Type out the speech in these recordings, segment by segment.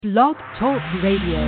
Blog Talk Radio.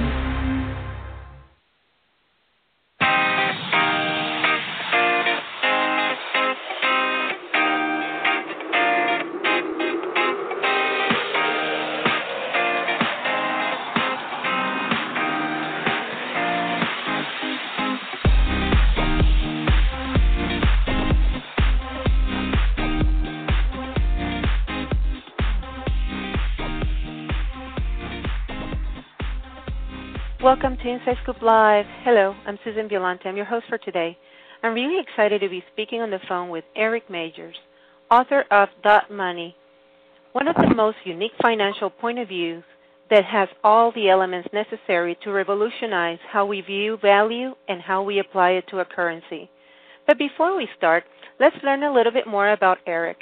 Welcome to Inside Scoop Live. Hello, I'm Susan Violante. I'm your host for today. I'm really excited to be speaking on the phone with Eric Magers, author of Dot Money, one of the most unique financial point of views that has all the elements necessary to revolutionize how we view value and how we apply it to a currency. But before we start, let's learn a little bit more about Eric.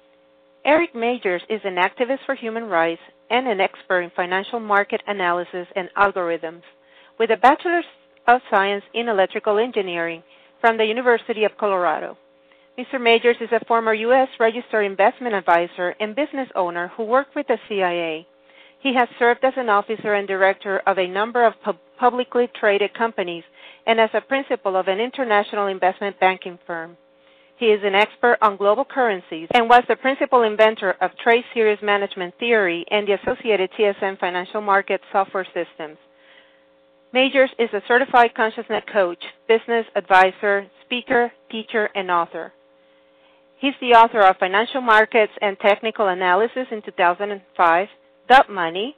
Eric Magers is an activist for human rights and an expert in financial market analysis and algorithms, with a Bachelor of Science in Electrical Engineering from the University of Colorado. Mr. Magers is a former U.S. registered investment advisor and business owner who worked with the CIA. He has served as an officer and director of a number of publicly traded companies and as a principal of an international investment banking firm. He is an expert on global currencies and was the principal inventor of Trade Series Management Theory and the associated TSM financial market software systems. Magers is a certified consciousness coach, business advisor, speaker, teacher, and author. He's the author of Financial Markets and Technical Analysis in 2005, Dot Money,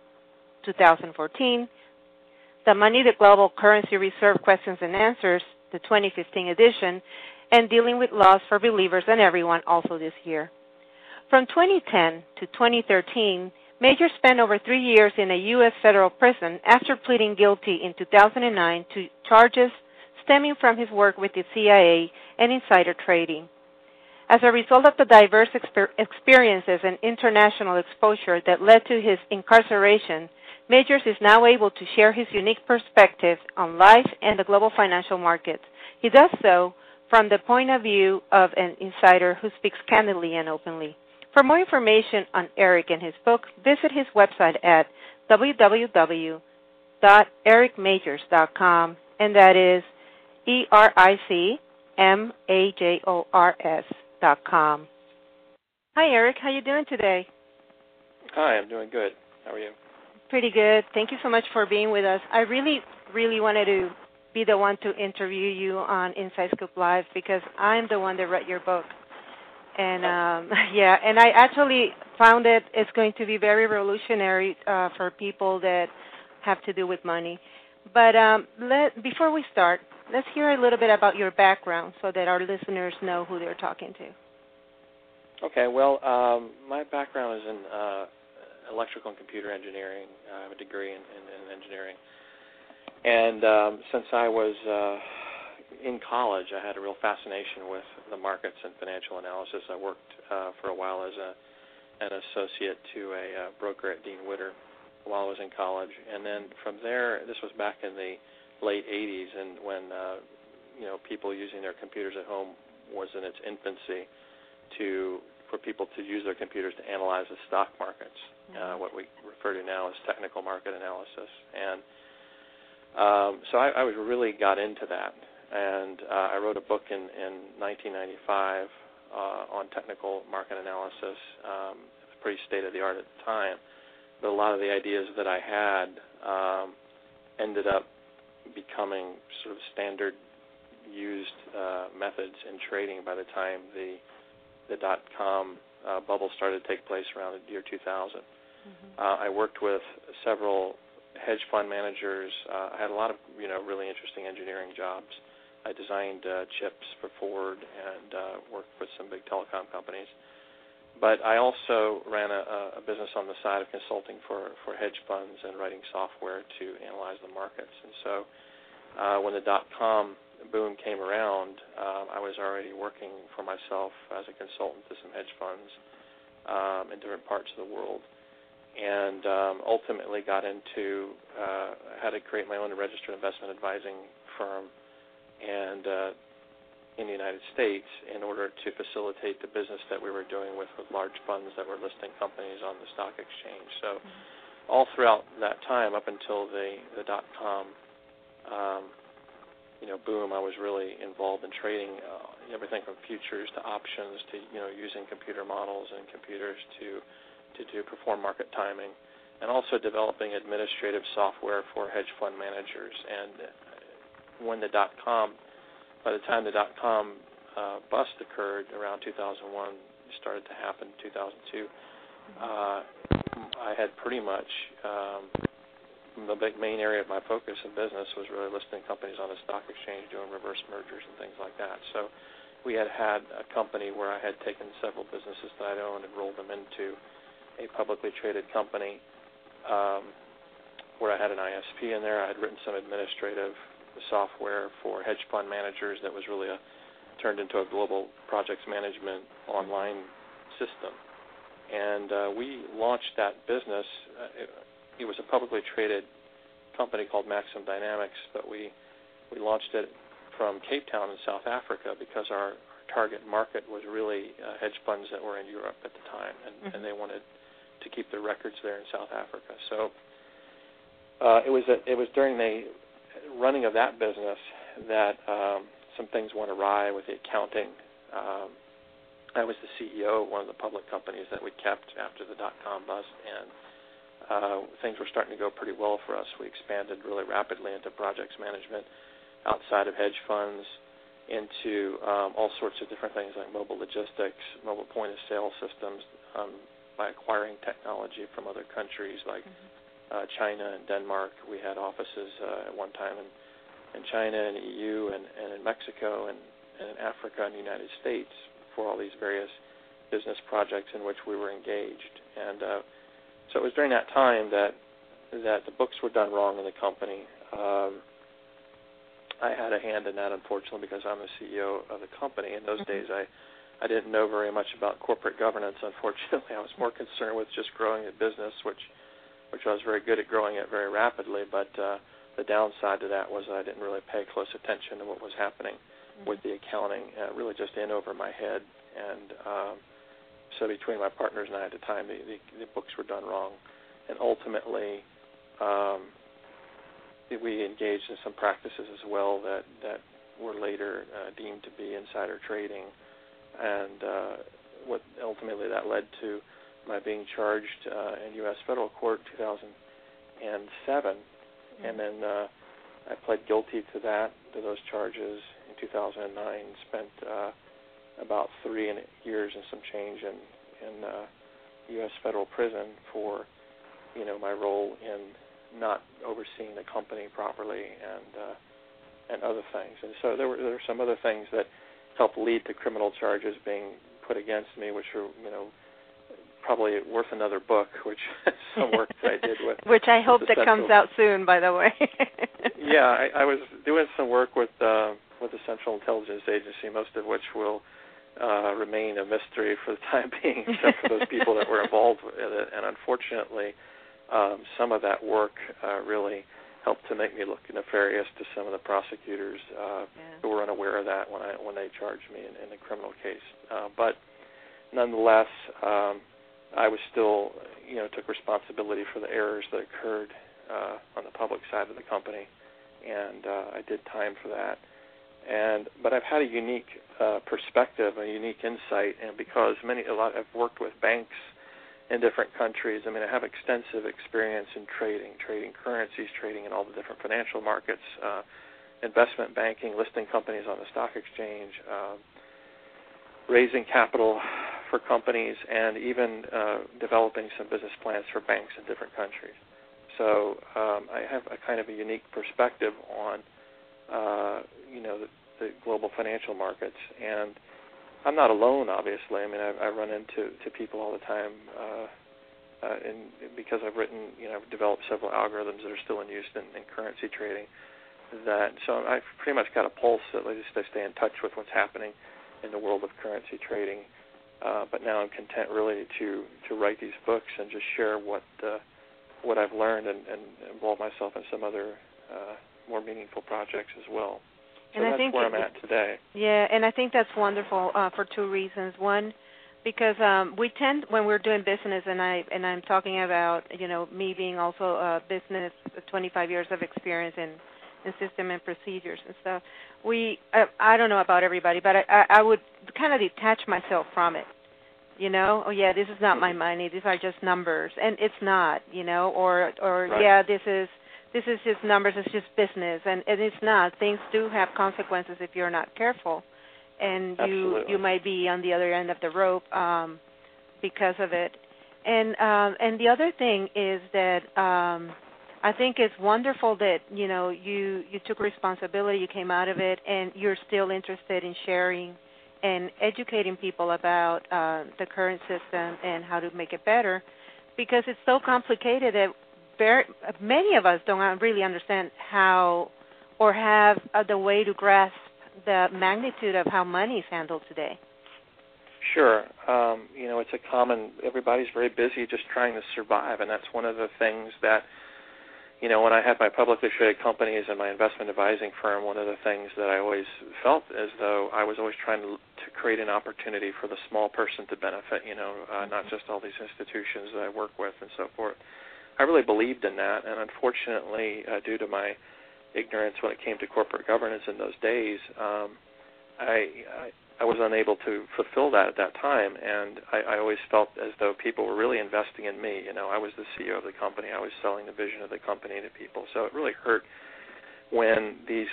2014, The Money, the Global Currency Reserve Questions and Answers, the 2015 edition, and Dealing with Loss for Believers and Everyone, also this year. From 2010 to 2013, Magers spent over 3 years in a U.S. federal prison after pleading guilty in 2009 to charges stemming from his work with the CIA and insider trading. As a result of the diverse experiences and international exposure that led to his incarceration, Magers is now able to share his unique perspective on life and the global financial markets. He does so from the point of view of an insider who speaks candidly and openly. For more information on Eric and his book, visit his website at www.ericmagers.com, and that is ERICMAJORS.com. Hi, Eric. How you doing today? Hi, I'm doing good. How are you? Pretty good. Thank you so much for being with us. I really wanted to be the one to interview you on Inside Scoop Live because I'm the one that read your book. And and I actually found it's going to be very revolutionary for people that have to do with money. But before we start, let's hear a little bit about your background so that our listeners know who they're talking to. Okay, well, my background is in electrical and computer engineering. I have a degree in engineering. And since I was in college, I had a real fascination with the markets and financial analysis. I worked for a while as an associate to a broker at Dean Witter while I was in college. And then from there, this was back in the late 80s, and when people using their computers at home was in its infancy, for people to use their computers to analyze the stock markets, what we refer to now as technical market analysis. And so I really got into that, and I wrote a book in 1995 on technical market analysis. It was pretty state-of-the-art at the time, but a lot of the ideas that I had ended up becoming sort of standard used methods in trading by the time the dot-com bubble started to take place around the year 2000. I worked with several hedge fund managers. I had a lot of really interesting engineering jobs. I designed chips for Ford and worked with some big telecom companies. But I also ran a business on the side of consulting for hedge funds and writing software to analyze the markets. And so when the dot-com boom came around, I was already working for myself as a consultant to some hedge funds in different parts of the world. And ultimately got into how to create my own registered investment advising firm and in the United States in order to facilitate the business that we were doing with large funds that were listing companies on the stock exchange. So all throughout that time, up until the dot-com boom, I was really involved in trading everything from futures to options to using computer models and computers to perform market timing, and also developing administrative software for hedge fund managers. And when by the time the dot-com bust occurred around 2001, started to happen in 2002, I had pretty much the main area of my focus in business was really listing companies on the stock exchange, doing reverse mergers and things like that. So we had a company where I had taken several businesses that I'd owned and rolled them into a publicly traded company where I had an ISP in there. I had written some administrative software for hedge fund managers that was really turned into a global projects management online system. And we launched that business. It was a publicly traded company called Maxim Dynamics, but we launched it from Cape Town in South Africa because our target market was really hedge funds that were in Europe at the time, and they wanted to keep their records there in South Africa. So it was during the running of that business that some things went awry with the accounting. I was the CEO of one of the public companies that we kept after the dot-com bust, and things were starting to go pretty well for us. We expanded really rapidly into projects management outside of hedge funds, into all sorts of different things like mobile logistics, mobile point-of-sale systems, by acquiring technology from other countries like China and Denmark. We had offices at one time in China and EU and in Mexico and in Africa and the United States for all these various business projects in which we were engaged. And so it was during that time that the books were done wrong in the company. I had a hand in that, unfortunately, because I'm the CEO of the company. In those days, I didn't know very much about corporate governance, unfortunately. I was more concerned with just growing the business, which I was very good at growing it very rapidly, but the downside to that was I didn't really pay close attention to what was happening with the accounting, really just in over my head. And so between my partners and I at the time, the books were done wrong. And ultimately, we engaged in some practices as well that were later deemed to be insider trading. And what ultimately that led to my being charged in U.S. federal court in 2007. And then I pled guilty to those charges in 2009, spent about 3 years and some change in U.S. federal prison for, my role in not overseeing the company properly and other things. And so there were some other things that helped lead to criminal charges being put against me, which are, probably worth another book, which is some work that I did with. Which I hope that comes out soon, by the way. Yeah, I was doing some work with the Central Intelligence Agency, most of which will remain a mystery for the time being, except for those people that were involved with it. And unfortunately, some of that work really helped to make me look nefarious to some of the prosecutors who were unaware of that when they charged me in the criminal case. But nonetheless, I was still, took responsibility for the errors that occurred on the public side of the company, and I did time for that. But I've had a unique perspective, a unique insight, and because I've worked with banks in different countries. I mean, I have extensive experience in trading currencies, trading in all the different financial markets, investment banking, listing companies on the stock exchange, raising capital for companies, and even developing some business plans for banks in different countries. So I have a kind of a unique perspective on, the global financial markets. And I'm not alone, obviously. I mean, I run into people all the time, because I've written, I've developed several algorithms that are still in use in currency trading. So I've pretty much got a pulse, at least I stay in touch with what's happening in the world of currency trading. But now I'm content really to write these books and just share what I've learned and involve myself in some other more meaningful projects as well. So that's where I'm at today. Yeah, and I think that's wonderful for two reasons. One, because we tend, when we're doing business, and I'm talking about, me being also a business, 25 years of experience in system and procedures and stuff. I don't know about everybody, but I would kind of detach myself from it. Oh yeah, this is not my money. These are just numbers, and it's not. Or right. Yeah, this is just numbers. It's just business, and it's not. Things do have consequences if you're not careful, and you might be on the other end of the rope because of it. And the other thing is that I think it's wonderful that you took responsibility, you came out of it, and you're still interested in sharing and educating people about the current system and how to make it better, because it's so complicated that many of us don't really understand how or have the way to grasp the magnitude of how money is handled today. Sure. It's a common, everybody's very busy just trying to survive, and that's one of the things that, when I had my publicly traded companies and my investment advising firm, one of the things that I always felt as though I was always trying to create an opportunity for the small person to benefit, not just all these institutions that I work with and so forth. I really believed in that, and unfortunately, due to my ignorance when it came to corporate governance in those days, I was unable to fulfill that at that time, and I always felt as though people were really investing in me. I was the CEO of the company. I was selling the vision of the company to people. So it really hurt when these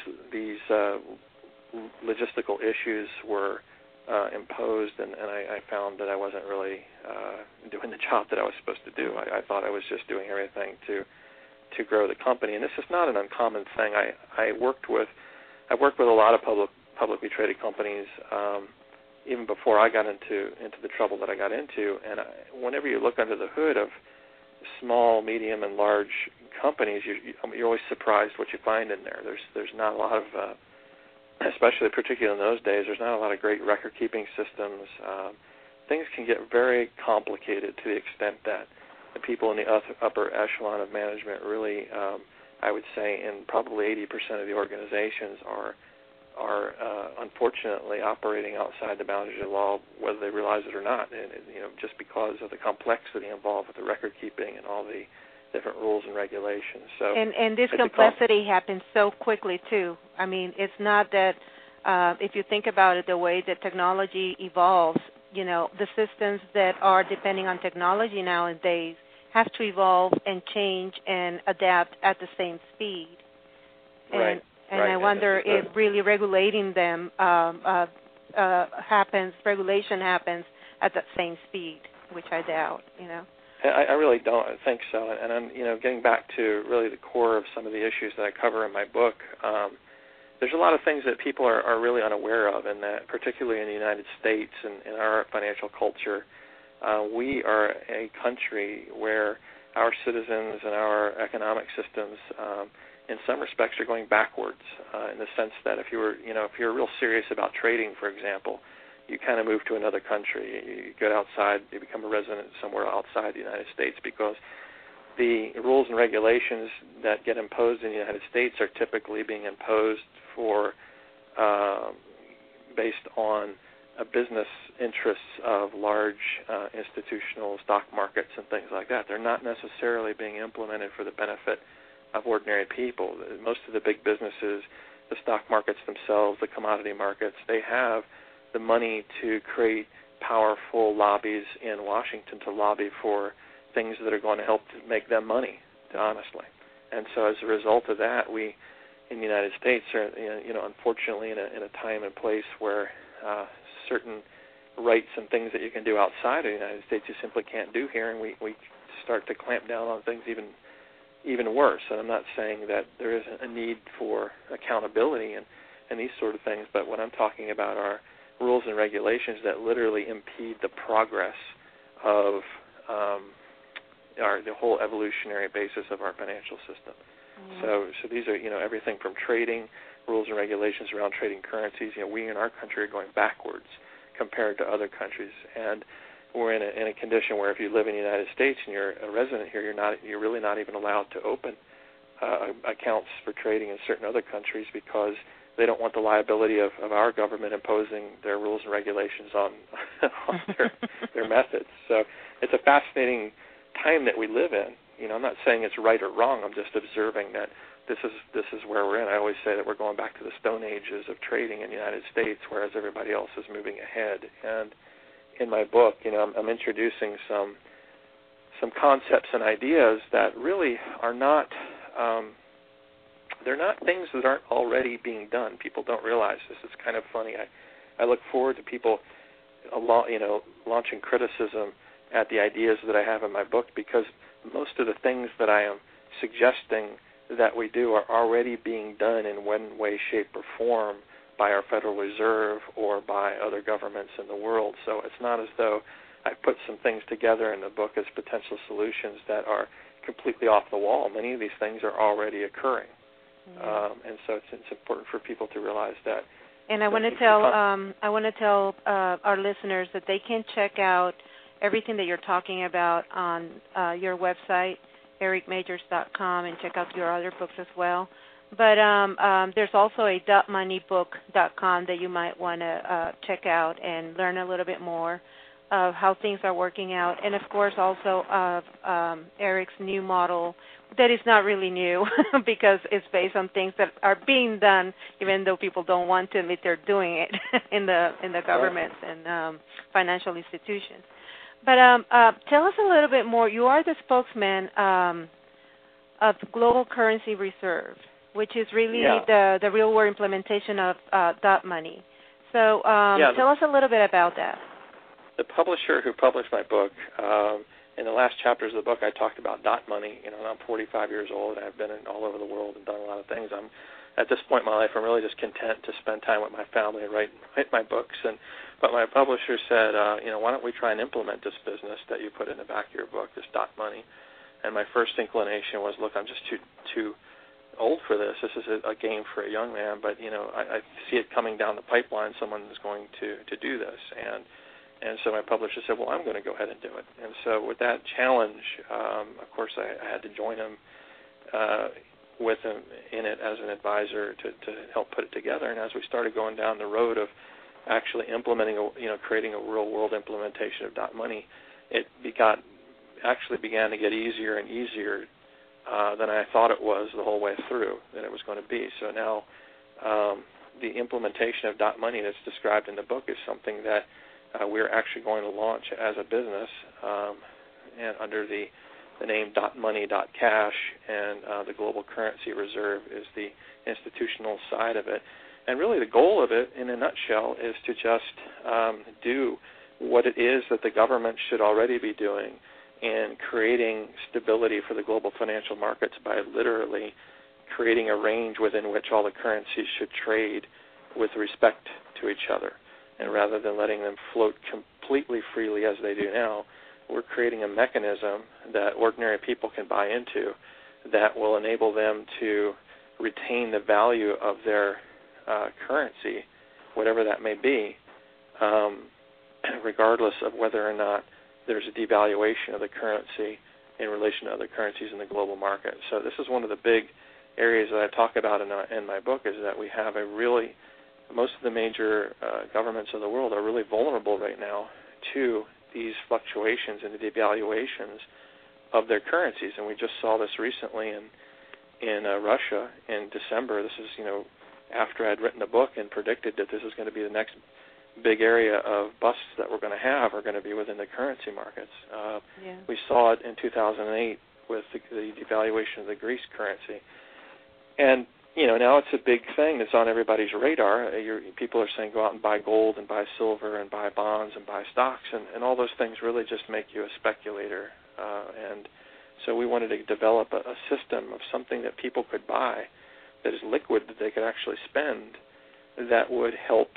logistical issues were imposed, and I found that I wasn't really doing the job that I was supposed to do. I thought I was just doing everything to grow the company, and this is not an uncommon thing. I've worked with a lot of publicly traded companies even before I got into the trouble that I got into. And whenever you look under the hood of small, medium, and large companies, you're always surprised what you find in there. There's not a lot of, especially particularly in those days, there's not a lot of great record-keeping systems. Things can get very complicated to the extent that the people in the upper echelon of management really, I would say, in probably 80% of the organizations are unfortunately operating outside the boundaries of the law, whether they realize it or not, and just because of the complexity involved with the record keeping and all the different rules and regulations. So, and this complexity happens so quickly too. I mean, it's not that if you think about it, the way that technology evolves, the systems that are depending on technology nowadays have to evolve and change and adapt at the same speed. Right. And I wonder if really regulating them regulation happens at that same speed, which I doubt, I really don't think so. And I'm, getting back to really the core of some of the issues that I cover in my book, there's a lot of things that people are really unaware of, and that particularly in the United States and in our financial culture, we are a country where our citizens and our economic systems in some respects are going backwards in the sense that if you're real serious about trading, for example, you kind of move to another country. You get outside, you become a resident somewhere outside the United States, because the rules and regulations that get imposed in the United States are typically being imposed for based on business interests of large institutional stock markets and things like that. They're not necessarily being implemented for the benefit of ordinary people. Most of the big businesses, the stock markets themselves, the commodity markets, they have the money to create powerful lobbies in Washington to lobby for things that are going to help to make them money, honestly. And so as a result of that, we in the United States are, unfortunately in a time and place where certain rights and things that you can do outside of the United States you simply can't do here, and we start to clamp down on things even worse. And I'm not saying that there isn't a need for accountability and these sort of things, but what I'm talking about are rules and regulations that literally impede the progress of the whole evolutionary basis of our financial system. Mm-hmm. So these are, everything from trading, rules and regulations around trading currencies. We in our country are going backwards compared to other countries, and we're in a condition where if you live in the United States and you're a resident here, you're really not even allowed to open accounts for trading in certain other countries, because they don't want the liability of our government imposing their rules and regulations on their methods. So it's a fascinating time that we live in. I'm not saying it's right or wrong. I'm just observing that this is where we're in. I always say that we're going back to the Stone Ages of trading in the United States, whereas everybody else is moving ahead. And in my book, I'm introducing some concepts and ideas that really are not they're not things that aren't already being done. People don't realize this. It's kind of funny. I look forward to people launching criticism at the ideas that I have in my book, because most of the things that I am suggesting that we do are already being done in one way, shape, or form by our Federal Reserve or by other governments in the world. So it's not as though I put some things together in the book as potential solutions that are completely off the wall. Many of these things are already occurring. And so it's important for people to realize that. And I want to tell our listeners that they can check out everything that you're talking about on your website, ericmajors.com, and check out your other books as well. But there's also a .moneybook.com that you might want to check out and learn a little bit more of how things are working out, and of course also of Eric's new model that is not really new because it's based on things that are being done, even though people don't want to admit they're doing it in the governments and financial institutions. But tell us a little bit more. You are the spokesman of Global Currency Reserve, which is really the real-world implementation of .money. So tell us a little bit about that. The publisher who published my book, in the last chapters of the book, I talked about .money. I'm 45 years old, and I've been all over the world and done a lot of things. At this point in my life, I'm really just content to spend time with my family and write my books. But my publisher said, why don't we try and implement this business that you put in the back of your book, this .money? And my first inclination was, look, I'm just too old for this. This is a game for a young man. But I see it coming down the pipeline. Someone is going to do this, and so my publisher said, well, I'm going to go ahead and do it. And so with that challenge, of course, I had to join him with him in it as an advisor to help put it together. And as we started going down the road of actually implementing, creating a real-world implementation of .money, it actually began to get easier and easier than I thought it was the whole way through, that it was going to be. So now the implementation of .money that's described in the book is something that we're actually going to launch as a business and under the name .money.cash, and the Global Currency Reserve is the institutional side of it. And really the goal of it, in a nutshell, is to just do what it is that the government should already be doing in creating stability for the global financial markets by literally creating a range within which all the currencies should trade with respect to each other. And rather than letting them float completely freely as they do now, we're creating a mechanism that ordinary people can buy into that will enable them to retain the value of their currency, whatever that may be, regardless of whether or not there's a devaluation of the currency in relation to other currencies in the global market. So this is one of the big areas that I talk about in my book, is that we have most of the major governments of the world are really vulnerable right now to these fluctuations and the devaluations of their currencies. And we just saw this recently in Russia in December. This is, after I'd written the book and predicted that this is going to be the next big area of busts that we're going to have are going to be within the currency markets. We saw it in 2008 with the devaluation of the Greece currency. And now it's a big thing that's on everybody's radar. People are saying go out and buy gold and buy silver and buy bonds and buy stocks, and all those things really just make you a speculator. And so we wanted to develop a system of something that people could buy that is liquid, that they could actually spend, that would help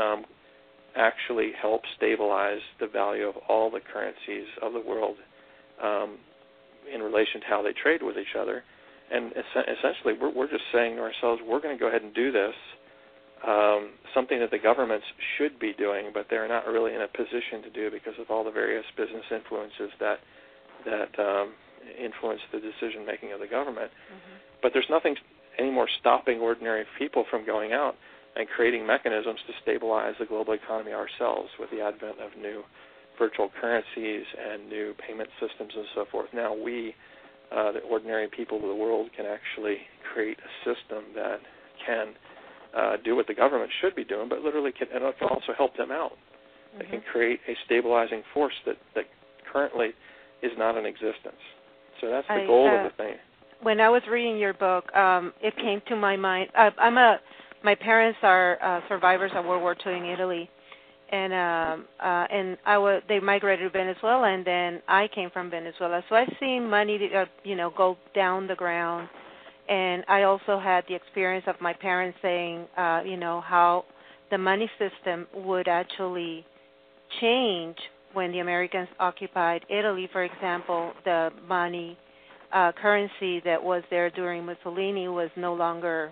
stabilize the value of all the currencies of the world in relation to how they trade with each other. And essentially, we're just saying to ourselves, we're going to go ahead and do this, something that the governments should be doing, but they're not really in a position to do because of all the various business influences that influence the decision-making of the government. But there's nothing anymore stopping ordinary people from going out and creating mechanisms to stabilize the global economy ourselves with the advent of new virtual currencies and new payment systems and so forth. Now we, the ordinary people of the world, can actually create a system that can do what the government should be doing, but literally can, and it can also help them out. Mm-hmm. It can create a stabilizing force that currently is not in existence. So that's the goal of the thing. When I was reading your book, it came to my mind. My parents are survivors of World War II in Italy, and they migrated to Venezuela, and then I came from Venezuela. So I've seen money, go down the ground, and I also had the experience of my parents saying, how the money system would actually change when the Americans occupied Italy. For example, the money currency that was there during Mussolini was no longer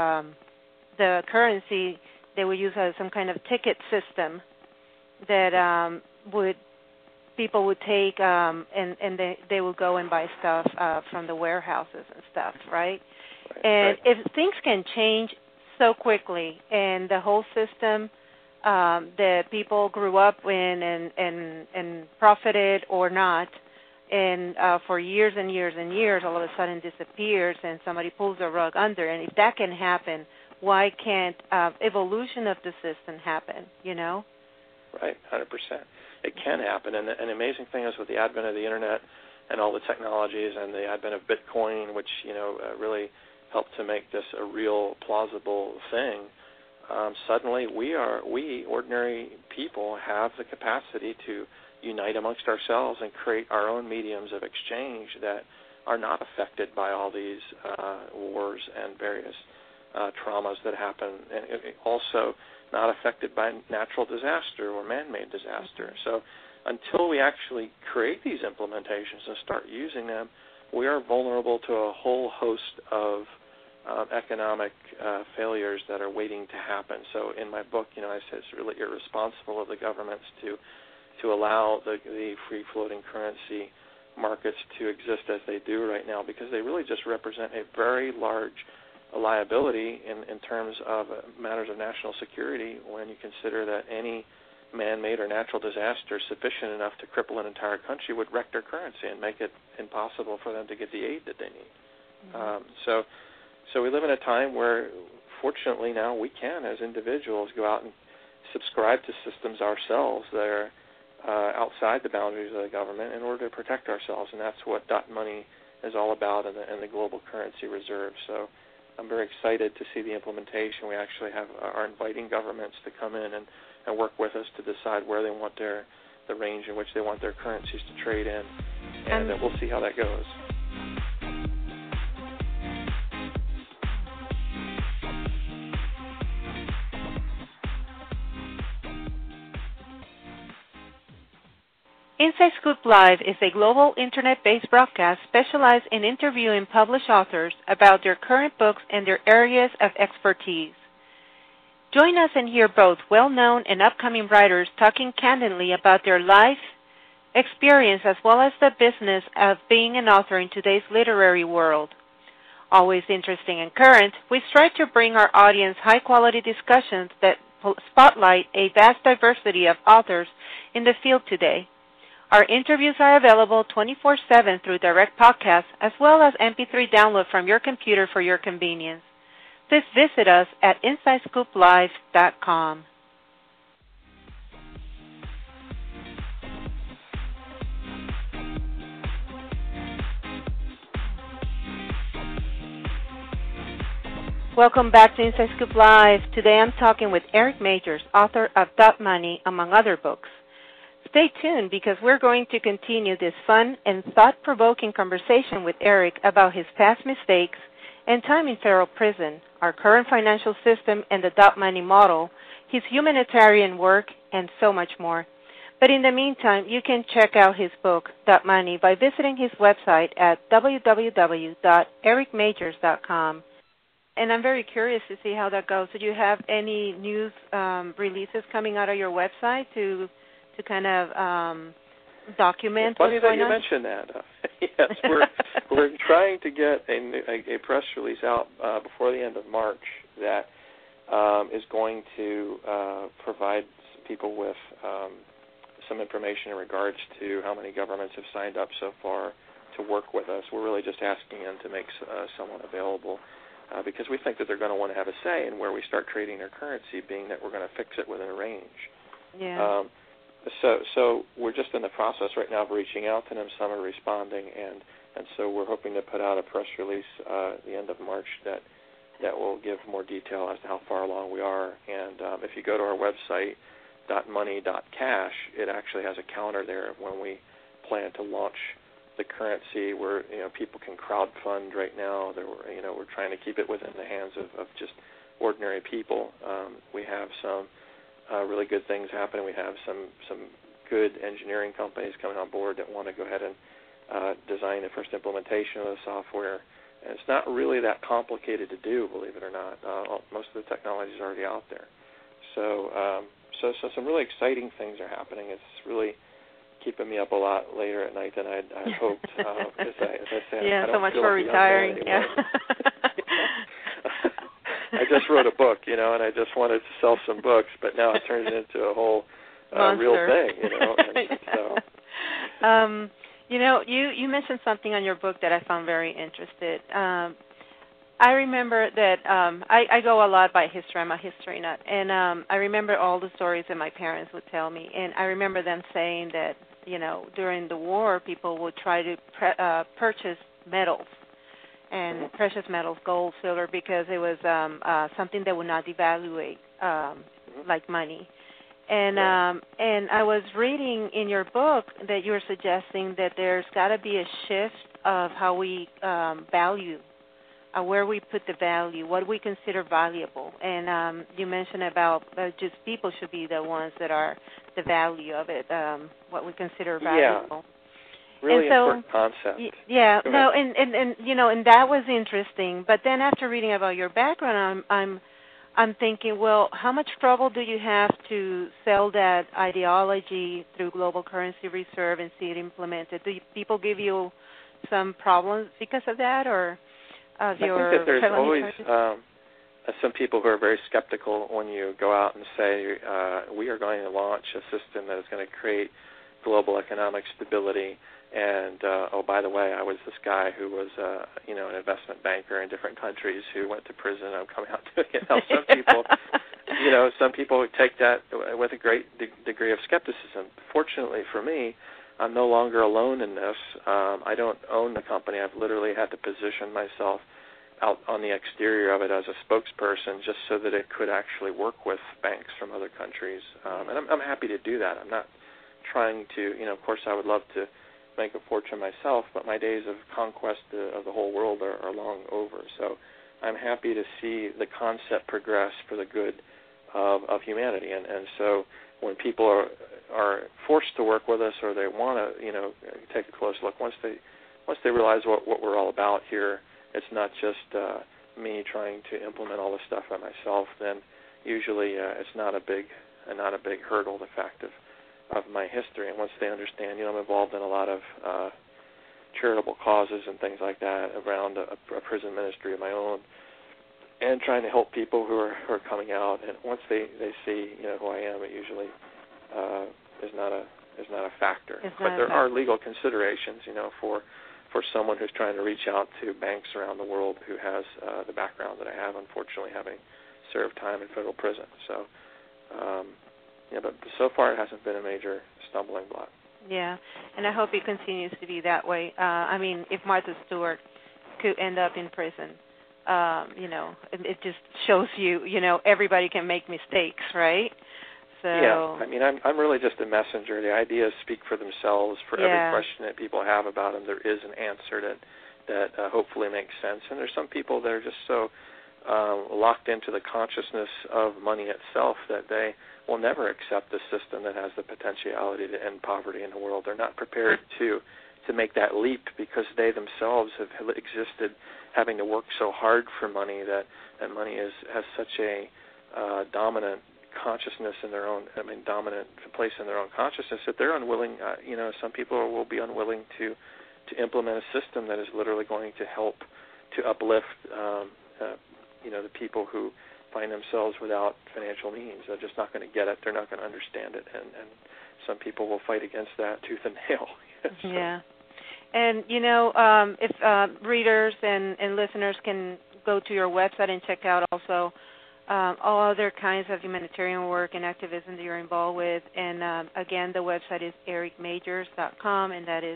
the currency. They would use some kind of ticket system that people would take and they would go and buy stuff from the warehouses and stuff, right? And if things can change so quickly and the whole system that people grew up in and profited or not, and for years and years and years, all of a sudden disappears and somebody pulls the rug under. And if that can happen, why can't evolution of the system happen, Right, 100%. It can happen. And the amazing thing is with the advent of the Internet and all the technologies and the advent of Bitcoin, which, really helped to make this a real plausible thing, suddenly we ordinary people have the capacity to unite amongst ourselves and create our own mediums of exchange that are not affected by all these wars and various traumas that happen, and also not affected by natural disaster or man-made disaster. So until we actually create these implementations and start using them, we are vulnerable to a whole host of economic failures that are waiting to happen. So in my book, I say it's really irresponsible of the governments to allow the free-floating currency markets to exist as they do right now, because they really just represent a very large liability in terms of matters of national security when you consider that any man-made or natural disaster sufficient enough to cripple an entire country would wreck their currency and make it impossible for them to get the aid that they need. Mm-hmm. So we live in a time where, fortunately now, we can, as individuals, go out and subscribe to systems ourselves that are outside the boundaries of the government in order to protect ourselves, and that's what .money is all about and the global currency reserve. So I'm very excited to see the implementation. We actually are inviting governments to come in and work with us to decide where they want the range in which they want their currencies to trade in, and we'll see how that goes. Inside Scoop Live is a global internet-based broadcast specialized in interviewing published authors about their current books and their areas of expertise. Join us and hear both well-known and upcoming writers talking candidly about their life experience as well as the business of being an author in today's literary world. Always interesting and current, we strive to bring our audience high-quality discussions that spotlight a vast diversity of authors in the field today. Our interviews are available 24/7 through direct podcasts as well as MP3 download from your computer for your convenience. Please visit us at InsideScoopLive.com. Welcome back to Inside Scoop Live. Today I'm talking with Eric Magers, author of .money, among other books. Stay tuned because we're going to continue this fun and thought-provoking conversation with Eric about his past mistakes and time in federal prison, our current financial system and the .money model, his humanitarian work, and so much more. But in the meantime, you can check out his book, .money, by visiting his website at www.ericmagers.com. And I'm very curious to see how that goes. Do you have any news releases coming out of your website to kind of document. It's funny that you mentioned that. Yes, we're trying to get a press release out before the end of March that is going to provide people with some information in regards to how many governments have signed up so far to work with us. We're really just asking them to make someone available because we think that they're going to want to have a say in where we start trading their currency, being that we're going to fix it within a range. Yeah. So we're just in the process right now of reaching out to them. Some are responding, and so we're hoping to put out a press release at the end of March that will give more detail as to how far along we are. And if you go to our website, .money.cash, it actually has a counter there of when we plan to launch the currency, where people can crowdfund right now. We're trying to keep it within the hands of just ordinary people. We have some really good things happening. We have some good engineering companies coming on board that want to go ahead and design the first implementation of the software. And it's not really that complicated to do, believe it or not. Most of the technology is already out there. So some really exciting things are happening. It's really keeping me up a lot later at night than I'd hoped. Because as I said, yeah, I don't so much feel for like retiring. Yeah. I just wrote a book, and I just wanted to sell some books, but now it turned into a whole real thing, And so. You mentioned something on your book that I found very interesting. I remember that I go a lot by history. I'm a history nut. And I remember all the stories that my parents would tell me. And I remember them saying that, during the war, people would try to purchase metals and precious metals, gold, silver, because it was something that would not devaluate like money. And I was reading in your book that you were suggesting that there's got to be a shift of how we value, where we put the value, what we consider valuable. And you mentioned about just people should be the ones that are the value of it, what we consider valuable. Really important concept. Yeah, no, and and that was interesting. But then after reading about your background, I'm thinking, well, how much trouble do you have to sell that ideology through global currency reserve and see it implemented? Do people give you some problems because of that, or of your? I think that there's always some people who are very skeptical when you go out and say we are going to launch a system that is going to create global economic stability. And, by the way, I was this guy who was, an investment banker in different countries who went to prison. I'm coming out doing it. Now, some people take that with a great degree of skepticism. Fortunately for me, I'm no longer alone in this. I don't own the company. I've literally had to position myself out on the exterior of it as a spokesperson just so that it could actually work with banks from other countries. And I'm happy to do that. I'm not trying to, of course I would love to make a fortune myself, but my days of conquest of the whole world are long over. So I'm happy to see the concept progress for the good of humanity. And so when people are forced to work with us, or they want to, take a close look, once they realize what we're all about here, it's not just me trying to implement all this stuff by myself, then usually it's not a big hurdle, the fact of my history. And once they understand, I'm involved in a lot of charitable causes and things like that around a prison ministry of my own, and trying to help people who are coming out. And once they see who I am, it usually is not a factor. But there are legal considerations, for someone who's trying to reach out to banks around the world who has the background that I have, unfortunately, having served time in federal prison. So. But so far it hasn't been a major stumbling block. Yeah, and I hope it continues to be that way. If Martha Stewart could end up in prison, it just shows you, everybody can make mistakes, right? So yeah, I'm really just a messenger. The ideas speak for themselves. For every question that people have about them, there is an answer that hopefully makes sense. And there's some people that are just so locked into the consciousness of money itself that they will never accept a system that has the potentiality to end poverty in the world. They're not prepared to make that leap because they themselves have existed having to work so hard for money that money has such a dominant consciousness in their own, dominant place in their own consciousness, that they're unwilling, some people will be unwilling to implement a system that is literally going to help to uplift, the people who find themselves without financial means. They're just not going to get it. They're not going to understand it. And some people will fight against that tooth and nail. So. Yeah. And, if readers and listeners can go to your website and check out also all other kinds of humanitarian work and activism that you're involved with. And, again, the website is ericmajors.com, and that is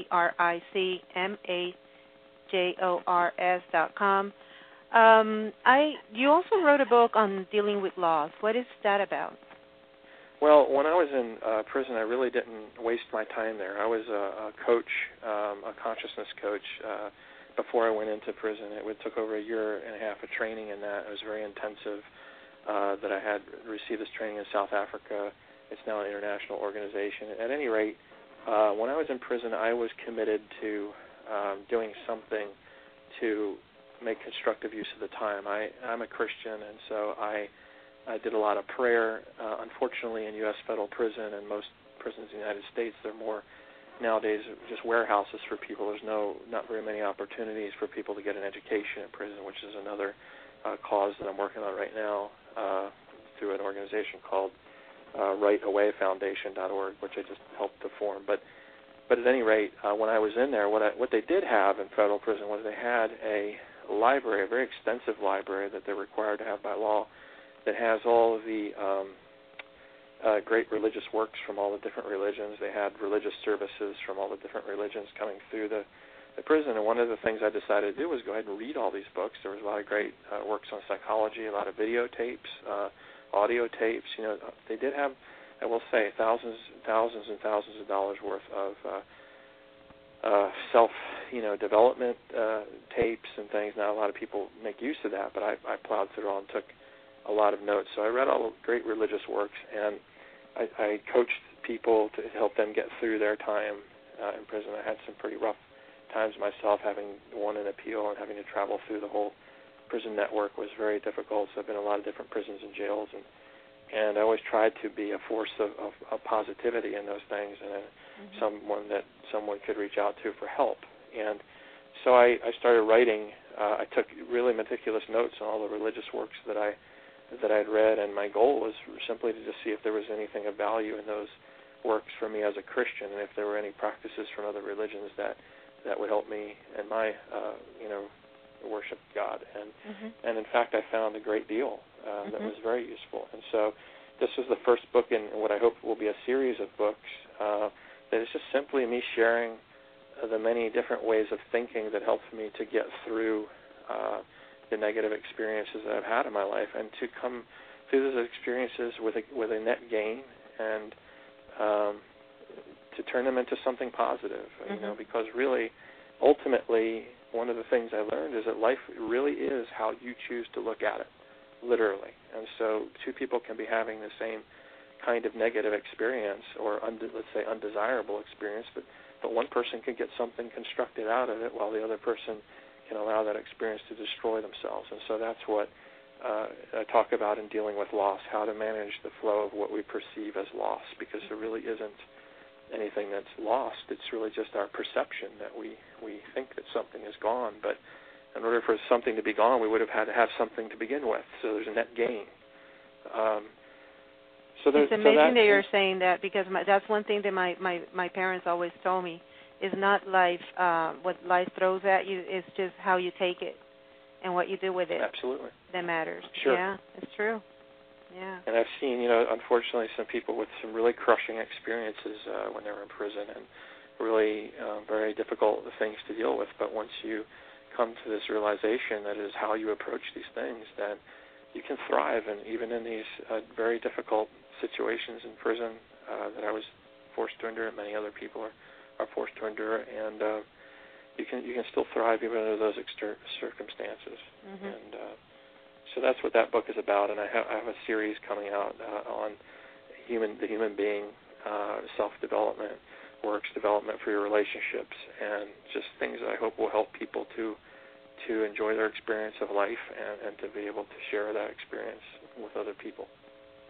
EricMajors.com. You also wrote a book on dealing with loss. What is that about? Well, when I was in prison, I really didn't waste my time there. I was a coach, a consciousness coach, before I went into prison. It took over 1.5 years of training in that. It was very intensive. That I had received this training in South Africa. It's now an international organization. At any rate, when I was in prison, I was committed to doing something to make constructive use of the time. I'm a Christian, and so I did a lot of prayer. Unfortunately, in U.S. federal prison and most prisons in the United States, they're more nowadays just warehouses for people. There's not very many opportunities for people to get an education in prison, which is another cause that I'm working on right now through an organization called RightAwayFoundation.org, which I just helped to form. But at any rate, when I was in there, what they did have in federal prison was they had a library, a very extensive library that they're required to have by law, that has all of the great religious works from all the different religions. They had religious services from all the different religions coming through the prison. And one of the things I decided to do was go ahead and read all these books. There was a lot of great works on psychology, a lot of videotapes, audio tapes. They did have, I will say, thousands and thousands of dollars worth of self-development tapes and things. Not a lot of people make use of that, but I plowed through it all and took a lot of notes. So I read all the great religious works, and I coached people to help them get through their time in prison. I had some pretty rough times myself, having won an appeal and having to travel through the whole prison network was very difficult. So I've been in a lot of different prisons and jails, and I always tried to be a force of positivity in those things, and someone that someone could reach out to for help. And so I started writing. I took really meticulous notes on all the religious works that I had read, and my goal was simply to just see if there was anything of value in those works for me as a Christian, and if there were any practices from other religions that would help me in my worship God. And in fact, I found a great deal that was very useful. And so this was the first book in what I hope will be a series of books that is just simply me sharing the many different ways of thinking that helped me to get through the negative experiences that I've had in my life, and to come through those experiences with a net gain, and to turn them into something positive. Because really, ultimately, one of the things I learned is that life really is how you choose to look at it, literally. And so two people can be having the same kind of negative experience, or let's say undesirable experience, but one person can get something constructed out of it, while the other person can allow that experience to destroy themselves. And so that's what I talk about in dealing with loss, how to manage the flow of what we perceive as loss, because there really isn't anything that's lost. It's really just our perception that we think that something is gone. But in order for something to be gone, we would have had to have something to begin with. So there's a net gain. It's amazing that you're saying that, because that's one thing that my parents always told me. Is not life, what life throws at you, it's just how you take it and what you do with it. Absolutely. That matters. Sure. Yeah, it's true. Yeah. And I've seen, unfortunately, some people with some really crushing experiences when they were in prison, and really very difficult things to deal with. But once you come to this realization that is how you approach these things, that you can thrive, and even in these very difficult situations in prison that I was forced to endure, and many other people are forced to endure, and you can still thrive even under those circumstances. And so that's what that book is about. And I have a series coming out on the human being, self-development, works development for your relationships, and just things that I hope will help people to enjoy their experience of life and to be able to share that experience with other people.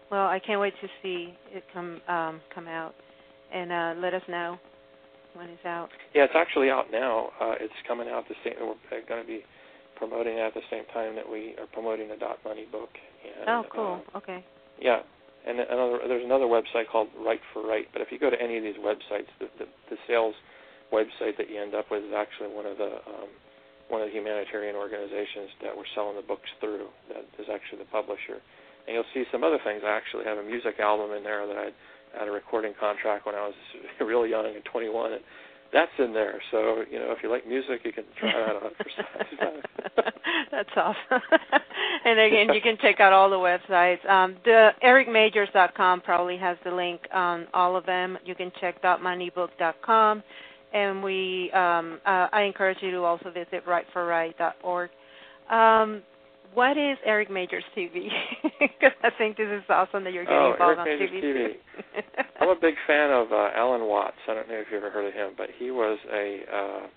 Well, I can't wait to see it come out, and let us know when it's out. Yeah, it's actually out now. It's coming out the same. We're going to be promoting it at the same time that we are promoting the .money book. And, oh, cool. Okay. Yeah, and there's another website called Right for Right. But if you go to any of these websites, the sales website that you end up with is actually one of the humanitarian organizations that we're selling the books through. That is actually the publisher. And you'll see some other things. I actually have a music album in there that I had a recording contract when I was really young at 21. And that's in there. So, if you like music, you can try that out for size. That's awesome. And again, you can check out all the websites. The ericmajors.com probably has the link on all of them. You can check .moneybook.com. And I encourage you to also visit rightforright.org. What is Eric Majors TV? Because I think this is awesome that you're getting involved on Eric TV. Majors TV. I'm a big fan of Alan Watts. I don't know if you've ever heard of him, but he was a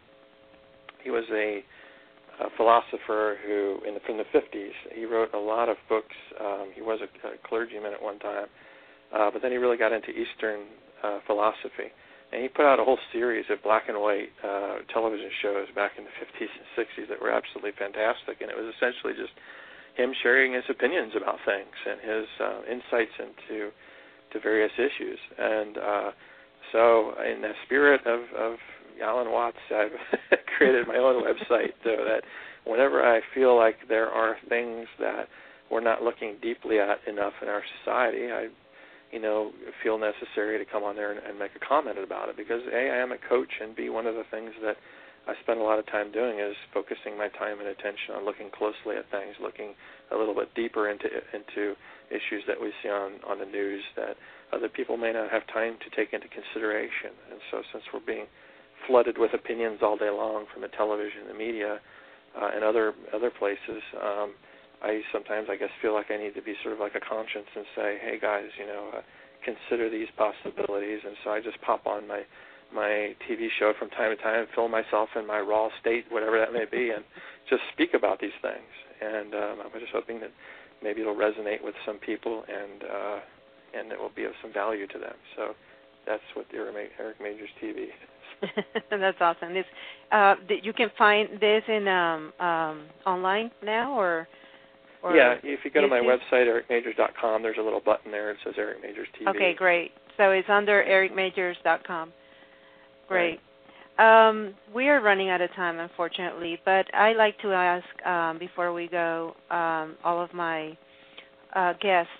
philosopher who, from the 50s, he wrote a lot of books. He was a clergyman at one time, but then he really got into Eastern philosophy. And he put out a whole series of black and white television shows back in the 50s and 60s that were absolutely fantastic. And it was essentially just him sharing his opinions about things and his insights into various issues. And so in the spirit of Alan Watts, I've created my own website so that whenever I feel like there are things that we're not looking deeply at enough in our society, I feel necessary to come on there and make a comment about it because, A, I am a coach, and B, one of the things that I spend a lot of time doing is focusing my time and attention on looking closely at things, looking a little bit deeper into issues that we see on the news that other people may not have time to take into consideration. And so since we're being flooded with opinions all day long from the television, the media, and other places, I sometimes, I guess, feel like I need to be sort of like a conscience and say, hey, guys, consider these possibilities. And so I just pop on my TV show from time to time, film myself in my raw state, whatever that may be, and just speak about these things. And I'm just hoping that maybe it'll resonate with some people and it will be of some value to them. So that's what the Eric Majors TV is. That's awesome. You can find this in online now, or yeah, if you go to my YouTube? website, ericmajors.com, there's a little button there that says Eric Majors TV. Okay, great. So it's under ericmajors.com. Great. Right. We are running out of time, unfortunately, but I like to ask, before we go, all of my guests,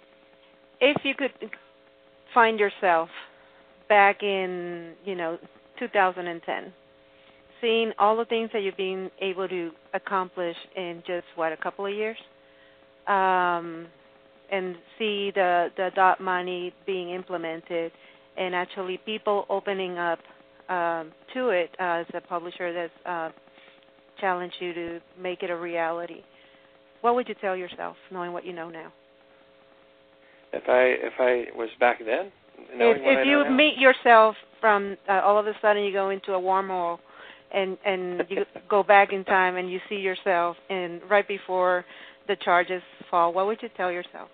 if you could find yourself back in, 2010, seeing all the things that you've been able to accomplish in just, a couple of years, and see the .money being implemented and actually people opening up to it as a publisher that's challenged you to make it a reality, what would you tell yourself, knowing what you know now? If I was back then, knowing what I know now? If you meet yourself from all of a sudden you go into a wormhole and you go back in time and you see yourself right before the charges fall, what would you tell yourself?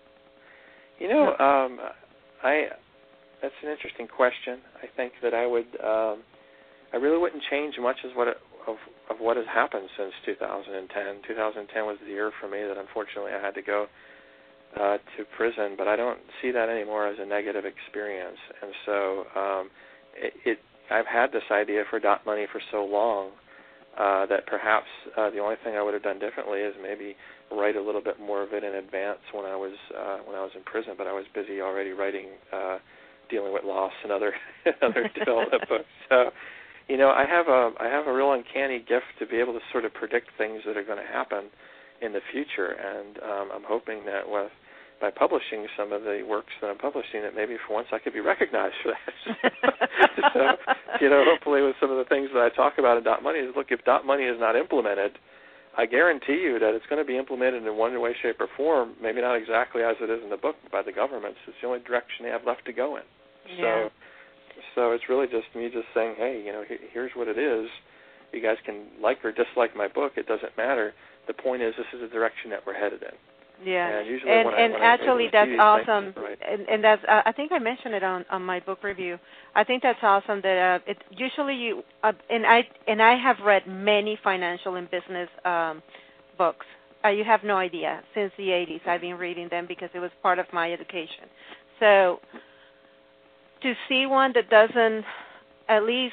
That's an interesting question. I think that I really wouldn't change much of what has happened since 2010. 2010 was the year for me that unfortunately I had to go to prison, but I don't see that anymore as a negative experience. And so I've had this idea for .money for so long that perhaps the only thing I would have done differently is maybe write a little bit more of it in advance when I was in prison. But I was busy already writing, dealing with loss and other development books. So, I have a real uncanny gift to be able to sort of predict things that are going to happen in the future, and I'm hoping that by publishing some of the works that I'm publishing, that maybe for once I could be recognized for that. So, hopefully with some of the things that I talk about in .money is, look, if .money is not implemented, I guarantee you that it's going to be implemented in one way, shape, or form, maybe not exactly as it is in the book, but by the governments. It's the only direction they have left to go in. Yeah. So it's really just me just saying, hey, here's what it is. You guys can like or dislike my book. It doesn't matter. The point is, this is the direction that we're headed in. Yeah, And usually and actually that's awesome. Right. And that's I think I mentioned it on my book review. I think that's awesome that it usually you and I have read many financial and business books. You have no idea. Since the 80s, I've been reading them because it was part of my education. So to see one that doesn't, at least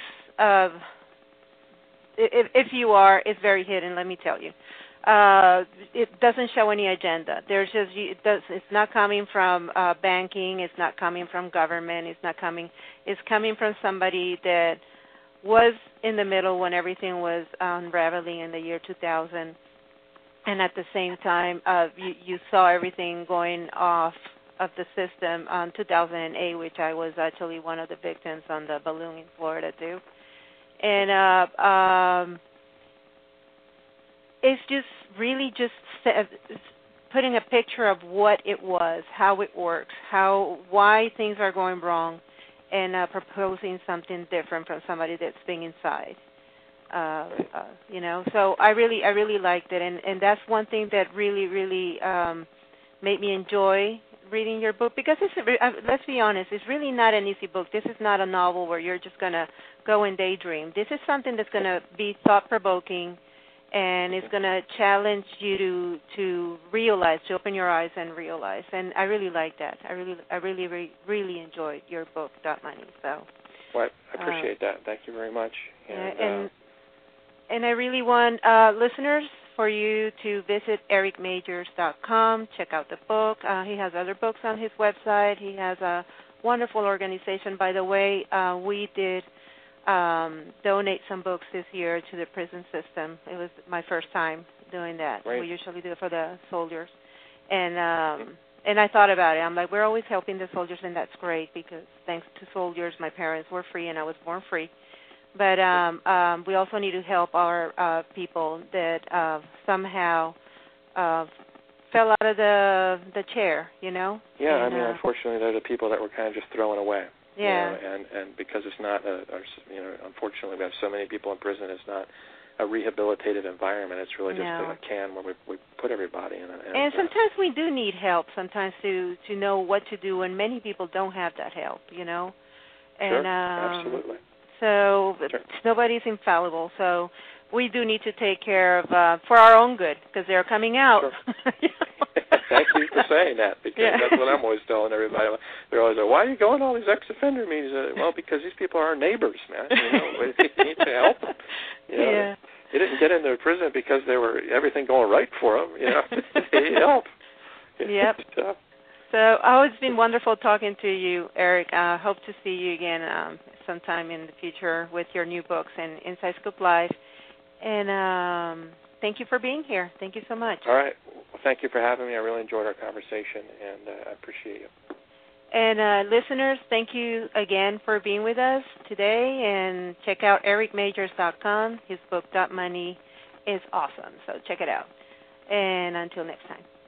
if you are, it's very hidden. Let me tell you. It doesn't show any agenda. There's just it's not coming from banking. It's not coming from government. It's coming from somebody that was in the middle when everything was unraveling in the year 2000, and at the same time, you saw everything going off of the system on 2008, which I was actually one of the victims on the balloon in Florida too, and. It's just really just putting a picture of what it was, how it works, why things are going wrong, and proposing something different from somebody that's been inside. So I really liked it, and that's one thing that really made me enjoy reading your book, because let's be honest, it's really not an easy book. This is not a novel where you're just going to go and daydream. This is something that's going to be thought-provoking, and it's going to challenge you to realize, to open your eyes and realize. And I really like that. I really enjoyed your book, .money. So. Well, I appreciate that. Thank you very much. And I really want listeners for you to visit ericmajors.com, check out the book. He has other books on his website. He has a wonderful organization. By the way, we did donate some books this year to the prison system. It was my first time doing that. Right. We usually do it for the soldiers. And I thought about it. I'm like, we're always helping the soldiers, and that's great, because thanks to soldiers, my parents were free and I was born free. But we also need to help our people that somehow fell out of the chair, Yeah, and, unfortunately, they're the people that were kind of just thrown away. Yeah. And because it's not, unfortunately, we have so many people in prison, it's not a rehabilitative environment. It's really just a can where we put everybody in. And sometimes we do need help, sometimes to know what to do, and many people don't have that help, And, sure, absolutely. So nobody's infallible. So we do need to take care of, for our own good, because they're coming out. Sure. Thank you for saying that, because that's what I'm always telling everybody. They're always like, why are you going to all these ex-offender meetings? Well, because these people are our neighbors, man. We need to help them. Yeah. They didn't get into prison because they were everything going right for them. They need help. Yep. So it's been wonderful talking to you, Eric. I hope to see you again sometime in the future with your new books and Inside Scoop Live. And thank you for being here. Thank you so much. All right. Well, thank you for having me. I really enjoyed our conversation, and I appreciate you. And listeners, thank you again for being with us today. And check out ericmajors.com. His book, .money, is awesome. So check it out. And until next time.